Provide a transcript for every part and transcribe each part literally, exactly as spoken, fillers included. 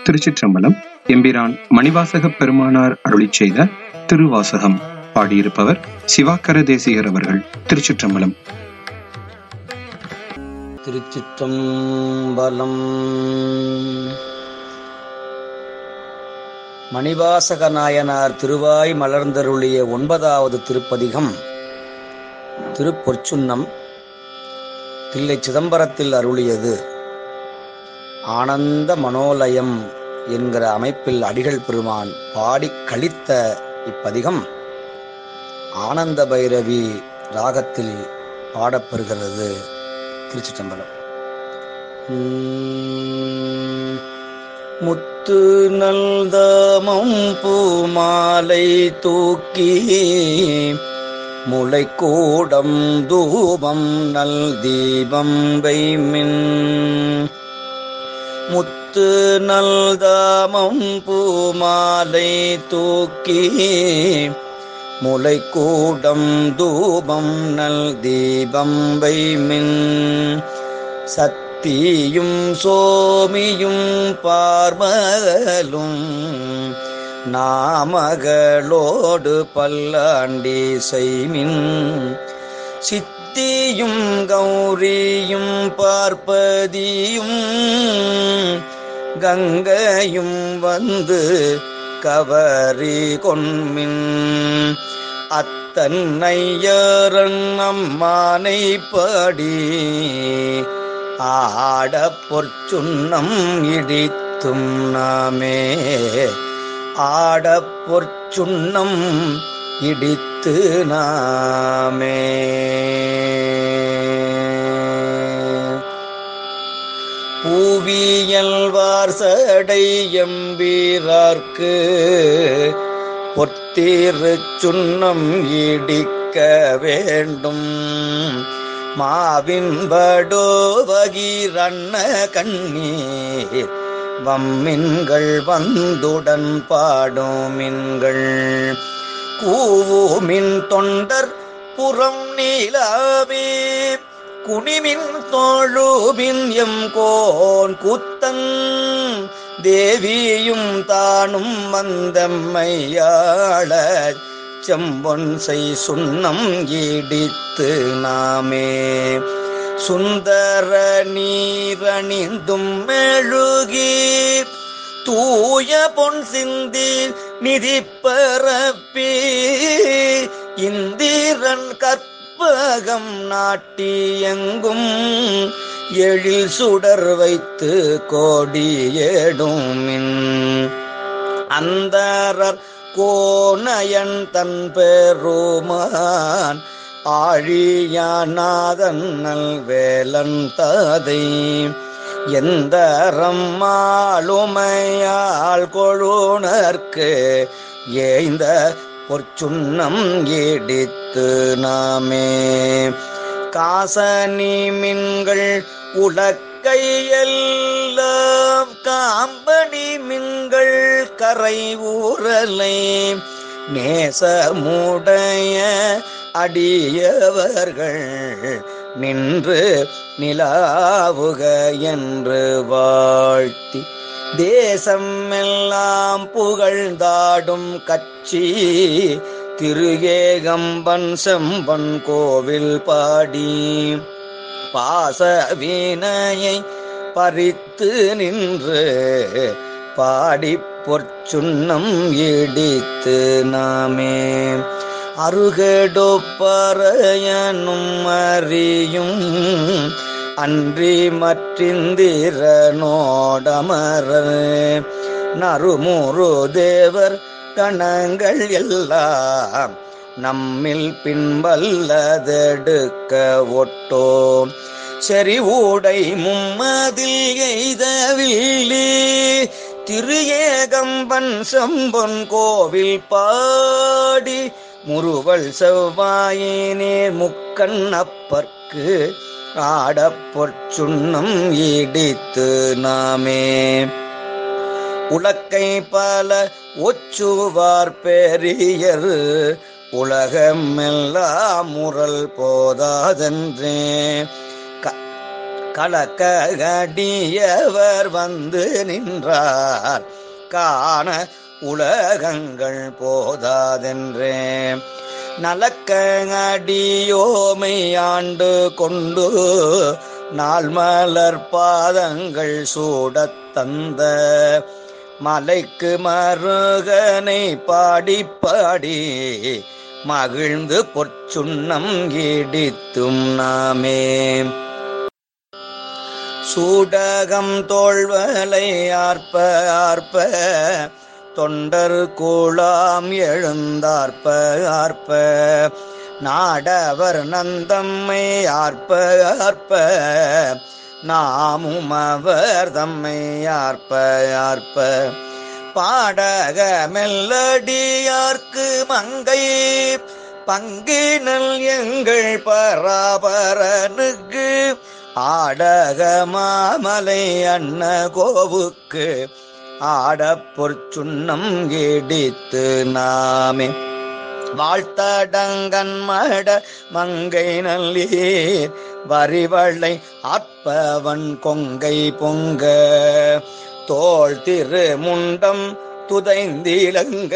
திருச்சிற்றம்பலம். எம்பிரான் மணிவாசக பெருமானார் அருளிச் செய்த திருவாசகம். பாடியிருப்பவர் சிவாக்கர தேசிகர் அவர்கள். திருச்சிற்றம்பலம். திருச்சிற்றம்பலம். மணிவாசக நாயனார் திருவாய் மலர்ந்தருளிய ஒன்பதாவது திருப்பதிகம் திருப்பொற்சுன்னம். தில்லை சிதம்பரத்தில் அருளியது. ஆனந்த மனோலயம் என்கிற அமைப்பில் அடிகள் பெருமான் பாடி கழித்த இப்பதிகம் ஆனந்த பைரவி ராகத்தில் பாடப்பெறுகிறது. திருச்சிற்றம்பலம். முத்து நல்தாமம் பூமாலை தூக்கி முளை கூடம் தூபம் நல் தீபம் வைமின். முத்து நல்தாமம் பூமாலை தூக்கி முளை கூடம் தூபம் நல் தீபம் வைமின். சத்தியும் சோமியும் பார்மலும் நாமகளோடு பல்லாண்டி செய்மின். சித்தியும் கௌரியும் பார்ப்பதியும் கங்கையும் வந்து கவரி கொன்மின். அத்தன்னையரன் அம்மானை பாடி ஆட பொற்சுன்னம் இடித்தும் நாமே. ஆட பொற்சுன்னம் இடித்து நாமே. பூவியல்வார் சடை எம்பீரார்க்கு பொத்திரு சுன்னம் இடிக்க வேண்டும். மாவின் வடோவகிரண்ண கண்ணீர் வம்மின்கள் வந்துடன் பாடுமின்கள். கூவுமின் தொண்டர் புறம் நீலாவே குனிமின் தோழுமின் எம் கோன் கூத்தன். தேவியும் தானும் வந்தம்மையாள செம்பொன் செய் சுன்னம் இடித்து நாமே. சுந்தர நீரணிந்தும் மெழுகி தூய பொன் சிந்தி நிதி பரப்பி இந்திரன் கற்பகம் நாட்டி எங்கும் எழில் சுடர் வைத்து கோடியேடுமின். அந்தரர் கோனயன் தன் பெருமான் ஆழியானாதன் நல் வேலன் தாதை எந்தரம் மாளுமையால் கொழுனர்க்கு ஏய்ந்த பொற்சுன்னம் இடித்து நாமே. காசனி மின்கள் உலக்கையெல்லாம் காம்பனி மின்கள் கரை ஊரலை நேசமுடைய அடியவர்கள் நின்று நிலாவுக என்று வாழ்த்தி தேசம் எல்லாம் புகழ்ந்தாடும் கட்சி திருஏகம்பன் செம்பன் கோவில் பாடி பாசவினையை பறித்து நின்று பாடி பொற்சுன்னம் இடித்து நாமே. அருகெடுப்பறையனும் அறியும் அன்றி மற்றிந்திரனோடமரர் நறுமுறு தேவர் கணங்கள் எல்லாம் நம்மில் பின்பல்லதெடுக்க ஒட்டோம். செறிவூடை மும்மதில் எய்தவில்லி திரு ஏகம்பன் செம்பொன் கோவில் பாடி முறுவல் செவ்வாயினேர் முக்கண் அப்பற்கு ஆட பொற்சுன்னம் இடித்து நாமே. உலக்கை பல ஒச்சுவார் பெரியர் உலகமெல்லாம் முரல் போதாதென்றே கலக்க அடியவர் வந்து நின்றார் காண உலகங்கள் போதாதென்றே நலக்க அடியோமை ஆண்டு கொண்டு நாள் மலர் பாதங்கள் சூடத் தந்த மலைக்கு மருகனை பாடி பாடி மகிழ்ந்து பொற்சுண்ணம் இடித்தும் நாமே சூடகம் தோள்வலை ஆர்ப்ப ஆர்ப்ப தொண்டர் கூழாம் எழுந்தார்ப்ப ஆர்ப்ப நாடவர் நந்தம்மை ஆர்ப்ப ஆர்ப்ப நாமும் அவர் தம்மை ஆர்ப்ப ஆர்ப்ப பாடக மெல்லடியார்க்கு மங்கை பங்கினல் எங்கள் பராபரனுக்கு ஆடக மாமலை அண்ண கோவுக்கு ஆடப் பொற்சுண்ணம் இடித்து நாமே வாழ்த்தடங்கன் மட மங்கை நல்லீர் வரிவளை ஆற்பவன் கொங்கை பொங்க தோள் திரு முண்டம் துதைந்திலங்க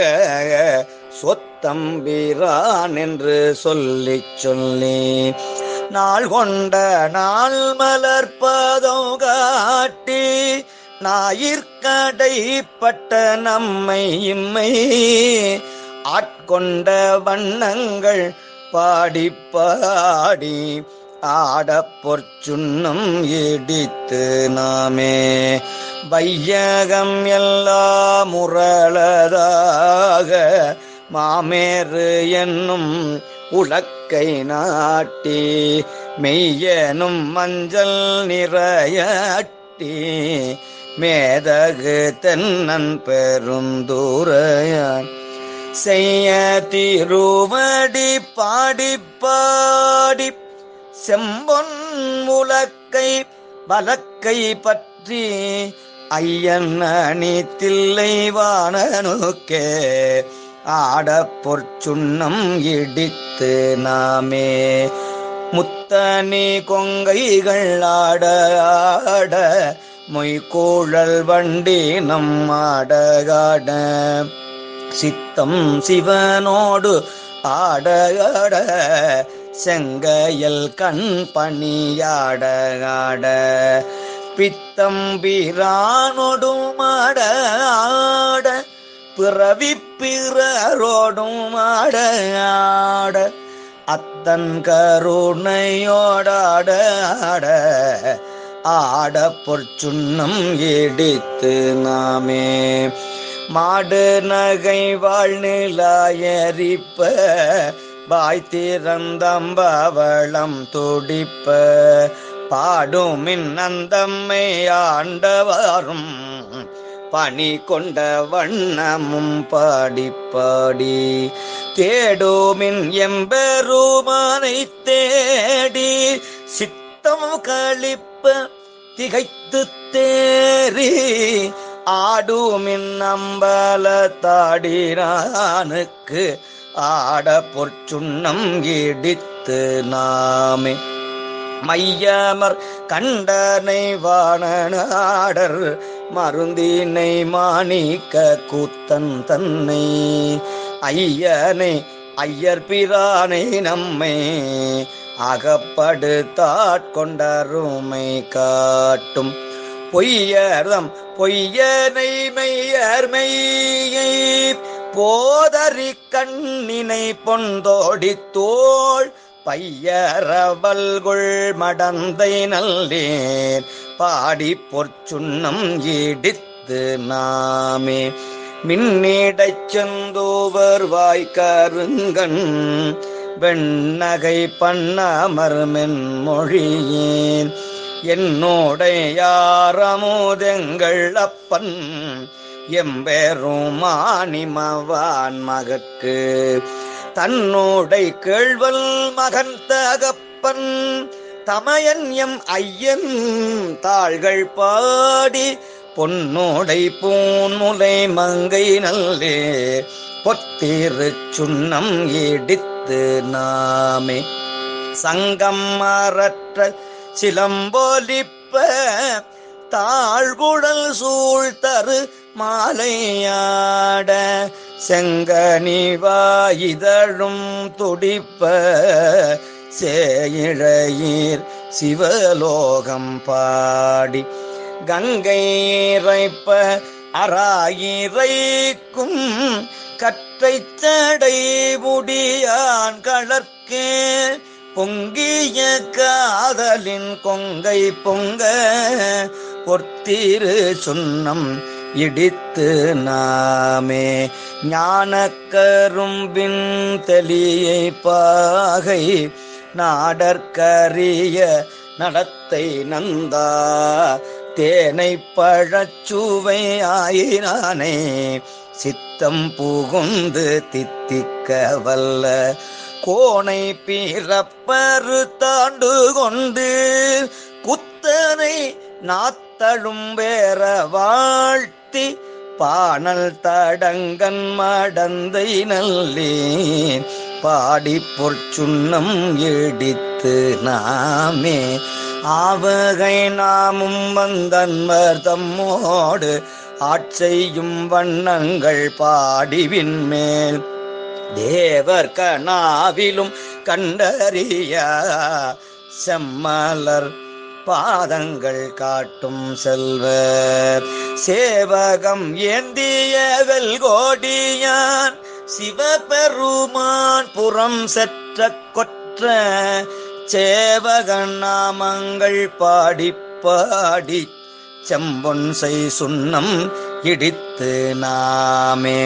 சொத்தம்பிரான் என்று சொல்லி சொல்லி நாள் கொண்ட நாள் மலர்பதம் காட்டி ஞாயிற்கடைப்பட்ட நம்மை இம்மை ஆட்கொண்ட வண்ணங்கள் பாடி பாடி ஆடப் பொற்சுண்ணம் இடித்து நாமே வையகம் எல்லாம் முரளதாக மாமேறு என்னும் உலக்கை நாட்டி மெய்யனும் மஞ்சள் நிறையட்டி மேதகு தென்னன் பெருந்தூரையான் செய்ய திருவடி பாடி பாடி செம்பொன் உலக்கை வலக்கை பற்றி ஐயன் அணி தில்லை வாணனுக்கே ஆடப் பொற்சுண்ணம் இடித்து நாமே முத்தனி கொங்கைகள் ஆட ஆட மொய்கூழல் வண்டி நம் ஆடகாட சித்தம் சிவனோடு ஆட ஆட செங்கையல் கண் பணியாட ஆட பித்தம்பிரானோடும் ஆட ஆட பிறவி பிறரோடும் ஆட ஆட அத்தன் கருணையோடாட ஆட ஆட பொற்சுண்ணம் இடித்து நாமே மாடு நகை வாழ்நிலாயரிப்ப வாய் திறந்தம்பவளம் துடிப்ப பாடுமின் அந்தம்மை ஆண்டவாரும் பணி கொண்ட வண்ணமும் பாடி பாடி தேடுமின் எம்பெருமானை தேடி சித்தம் களிப்ப திகைத்து தேறி ஆடுமின் அம்பல தாடினானுக்கு ஆட பொற்சுண்ணம் இடித்து நாமே மையமர் கண்டனை வாணனாடர் மருந்தினை மாணிக்க கூத்தன் தன்னை ஐயனை ஐயர் பிரானை நம்மை அகப்படுத்தாட்கொண்டருமை காட்டும் பொய்யர்தம் பொய்யனை மெய்யர் மெய்யை போதறி கண்ணினை பொந்தோடி தோள் பையரவல்குள் மடந்தை நல்லேர் பாடி பொற்சுண்ணம் இடித்து நாமே மின்னிடைச் செந்தூவர் வாய்க்கருங்கண் வெண்ணகை பண்ணமர் மென்மொழியேன் என்னோடையாரமுதெங்கள் அப்பன் எம்பெருமானிமவான் மகற்கு தன்னோடை கேழ்வல் மகன் தகப்பன் தமையன் எம் ஐயன் தாள்கள் பாடி பொன்னோடை பூன்முலை மங்கை நல்லே பொத்திரு சுண்ணம் இடித்து நாமே சங்கம் மறற்ற சிலம்பொலிப்ப தாழ்குழல் சூழ்தரு மாலையாட செங்கனிவாயிதழும் துடிப்ப சேயிழையீர் சிவலோகம் பாடி கங்கை இறைப்ப அராயிரைக்கும் கற்றை சடை முடியான் கலர்க்கே பொங்கிய காதலின் கொங்கை பொங்க பொற்திரு சுண்ணம் இடித்து நாமே ஞானக்கரும்பின் தெளியை பாகை நாடற்கரிய நடத்தை நந்தா தேனை பழச்சுவை ஆயினானே சித்தம் புகுந்து தித்திக்க வல்ல கோனை பிறப்பரு தாண்டு கொண்டு குத்தனை நாத்தழும் வேற வாழ்த்தி பானல் தடங்கன் மடந்தை நல்லேன் பாடி பொற்சுண்ணம் இடித்து நாமே ஆவகை நாமும் வந்தன்மர் தம்மோடு ஆட்செய்யும் வண்ணங்கள் பாடிவின் மேல் தேவர் கனாவிலும் கண்டறிய செம்மலர் பாதங்கள் காட்டும் செல்வ சேவகம் ஏந்திய வெல்கோடியான் சிவபெருமான் புறம் செற்ற கொற்ற சேவகன் நாமங்கள் பாடி பாடி செம்பொன்சை சுண்ணம் இடித்து நாமே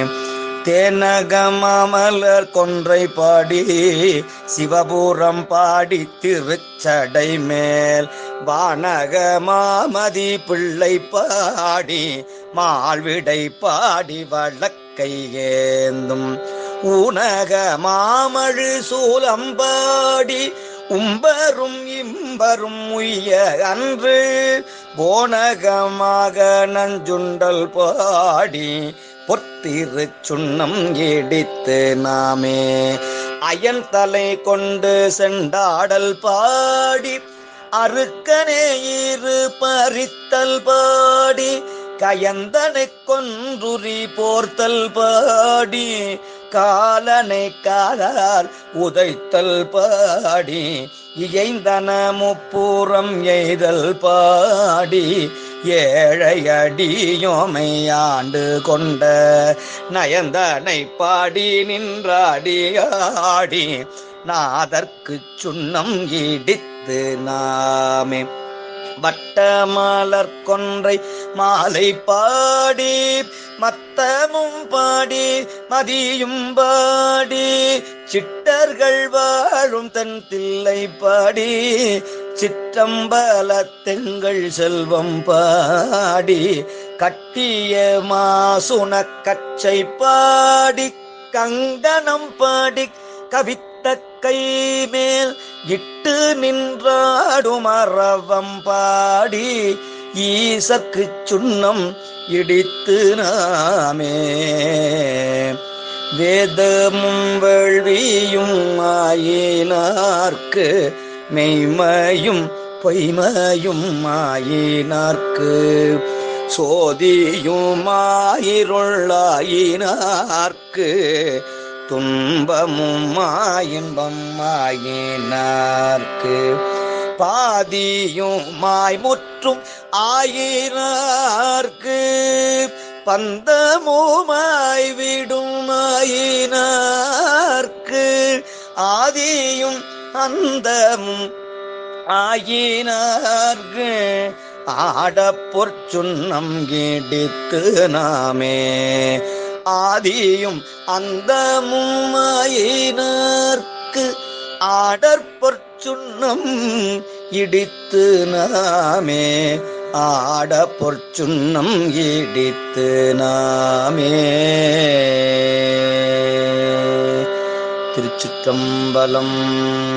தேனகமலர் கொன்றை பாடி சிவபுரம் பாடி திருச்சடை மேல் வானக மாமதி பிள்ளை பாடி மால்விடை பாடி வழக்கை ஏந்தும் ஊனக மாமழு சூலம்பாடி உம்பரும் இம்பரும் உய்ய அன்று போனகமாக நஞ்சுண்டல் பாடி பொற்திரு சுண்ணம் இடித்து நாமே அயன் தலை கொண்டு செண்டாடல் பாடி அருக்கனே இரு பறித்தல் பாடி கயந்தனை கொன்றுரி போர்த்தல் பாடி காலனை காலால் உதைத்தல் பாடி இயைந்தன முப்புறம் எய்தல் பாடி ஏழையடியோமை ஆண்டு கொண்ட நயந்தனை பாடி நின்றாடி ஆடி நாதற்கு சுண்ணம் இடித்து நாமே வட்டமலர் கொன்றை மாலை பாடி மத்தமும் பாடி மதியும் பாடி சிட்டர்கள் வாழும் தன் தில்லை பாடி சிற்றம்பலத்தெங்கள் செல்வம் பாடி கட்டிய மாசுன கச்சை பாடி கங்கணம் பாடி கவித்த கை மேல் இட்டு நின்றாடும் அரவம் பாடி ஈசக்கு சுண்ணம் இடித்து நாமே வேதமும் வேள்வியும் ஆயினார்க்கு மெய்மையும் பொய்மையும் ஆயினார்க்கு சோதியுமாயிருளாயினார்க்கு துன்பமும் இன்பம் ஆயினார்க்கு பாதியுமாய் முற்றும் ஆயினார்க்கு பந்தமுமாய் விடும் ஆயினார்க்கு ஆதியும் அந்தமும் ஆயினார்க்கு ஆடப்பொற் சுண்ணம் இடித்து நாமே ஆதியும் அந்தமும் ஆயினார்க்கு ஆடற்பொற் சுண்ணம் இடித்து நாமே ஆடப்பொற் சுண்ணம் இடித்து நாமே. திருச்சிற்றம்பலம்.